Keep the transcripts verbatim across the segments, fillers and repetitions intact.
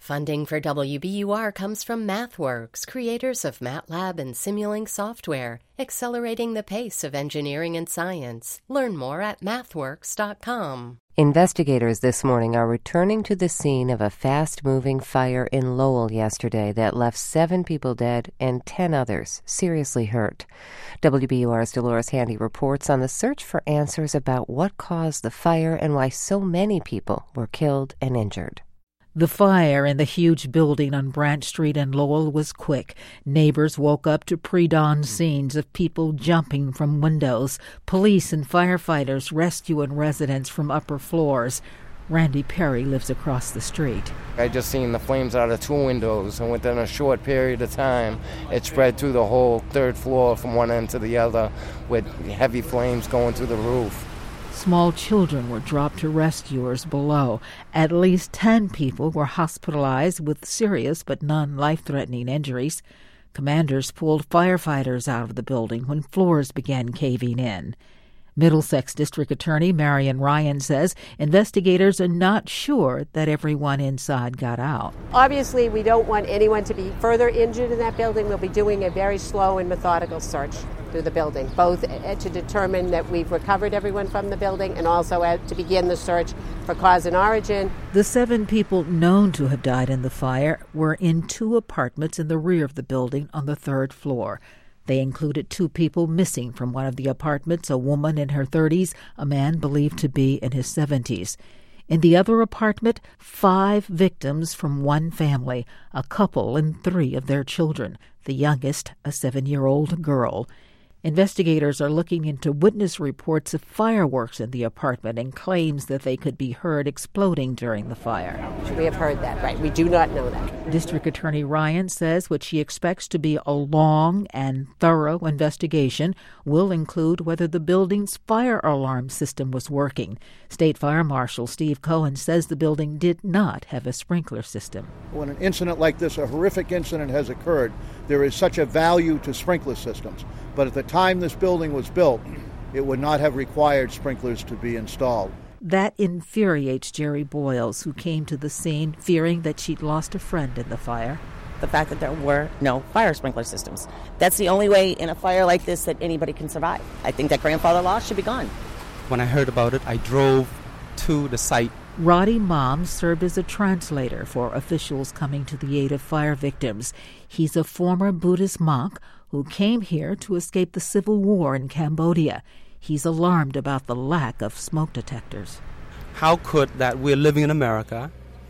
Funding for W B U R comes from MathWorks, creators of MATLAB and Simulink software, accelerating the pace of engineering and science. Learn more at mathworks dot com. Investigators this morning are returning to the scene of a fast-moving fire in Lowell yesterday that left seven people dead and ten others seriously hurt. W B U R's Dolores Handy reports on the search for answers about what caused the fire and why so many people were killed and injured. The fire in the huge building on Branch Street in Lowell was quick. Neighbors woke up to pre-dawn scenes of people jumping from windows, police and firefighters rescuing residents from upper floors. Randy Perry lives across the street. I just seen the flames out of two windows, and within a short period of time, it spread through the whole third floor from one end to the other, with heavy flames going through the roof. Small children were dropped to rescuers below. At least ten people were hospitalized with serious but non-life-threatening injuries. Commanders pulled firefighters out of the building when floors began caving in. Middlesex District Attorney Marion Ryan says investigators are not sure that everyone inside got out. Obviously, we don't want anyone to be further injured in that building. We'll be doing a very slow and methodical search through the building, both to determine that we've recovered everyone from the building and also to begin the search for cause and origin. The seven people known to have died in the fire were in two apartments in the rear of the building on the third floor. They included two people missing from one of the apartments, a woman in her thirties, a man believed to be in his seventies. In the other apartment, five victims from one family, a couple and three of their children, the youngest a seven-year-old girl. Investigators are looking into witness reports of fireworks in the apartment and claims that they could be heard exploding during the fire. We have heard that, right? We do not know that. District Attorney Ryan says what she expects to be a long and thorough investigation will include whether the building's fire alarm system was working. State Fire Marshal Steve Cohen says the building did not have a sprinkler system. When an incident like this, a horrific incident, has occurred, there is such a value to sprinkler systems. But at the time this building was built, it would not have required sprinklers to be installed. That infuriates Jerry Boyles, who came to the scene fearing that she'd lost a friend in the fire. The fact that there were no fire sprinkler systems. That's the only way in a fire like this that anybody can survive. I think that grandfather law should be gone. When I heard about it, I drove to the site. Roddy Mom served as a translator for officials coming to the aid of fire victims. He's a former Buddhist monk who came here to escape the civil war in Cambodia. He's alarmed about the lack of smoke detectors. How could that we're living in America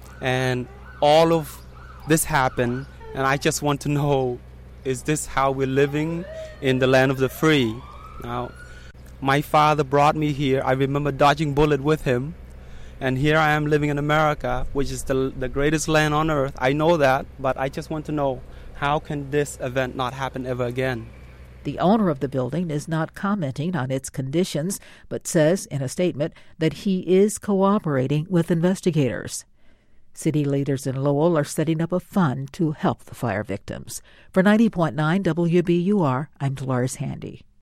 and all of this happen, and I just want to know, is this how we're living in the land of the free? Now, my father brought me here. I remember dodging bullet with him, and here I am living in America, which is the the greatest land on earth. I know that, but I just want to know, how can this event not happen ever again? The owner of the building is not commenting on its conditions, but says in a statement that he is cooperating with investigators. City leaders in Lowell are setting up a fund to help the fire victims. For ninety point nine W B U R, I'm Dolores Handy.